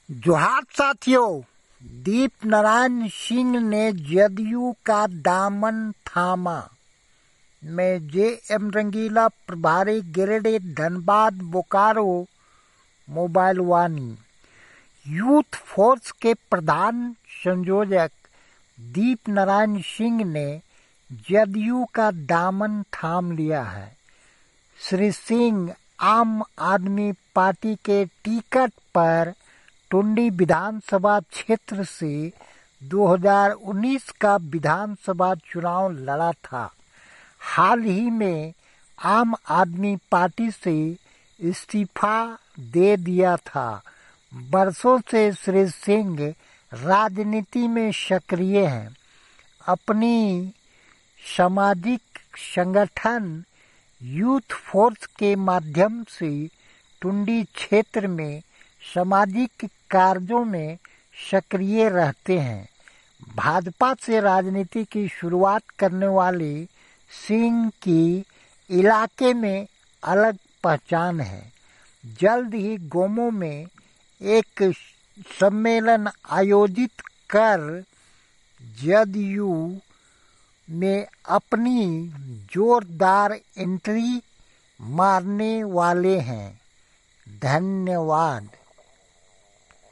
जोहार साथियों, दीप नारायण सिंह ने जदयू का दामन थामा। मैं जे.एम. रंगीला, प्रभारी Giridih, Dhanbad, Bokaro, mobile Vaani. Youth force के प्रधान संयोजक दीप नारायण सिंह ने जदयू का दामन थाम लिया है। श्री सिंह आम आदमी पार्टी के टिकट पर टुंडी विधानसभा क्षेत्र से 2019 का विधानसभा चुनाव लड़ा था। हाल ही में आम आदमी पार्टी से इस्तीफा दे दिया था। बरसों से श्री सिंह राजनीति में सक्रिय हैं। अपनी सामाजिक संगठन यूथ फोर्स के माध्यम से टुंडी क्षेत्र में सामाजिक कार्यों में सक्रिय रहते हैं। भाजपा से राजनीति की शुरुआत करने वाले सिंह की इलाके में अलग पहचान है। जल्द ही गोमो में एक सम्मेलन आयोजित कर जदयू में अपनी जोरदार एंट्री मारने वाले हैं। धन्यवाद।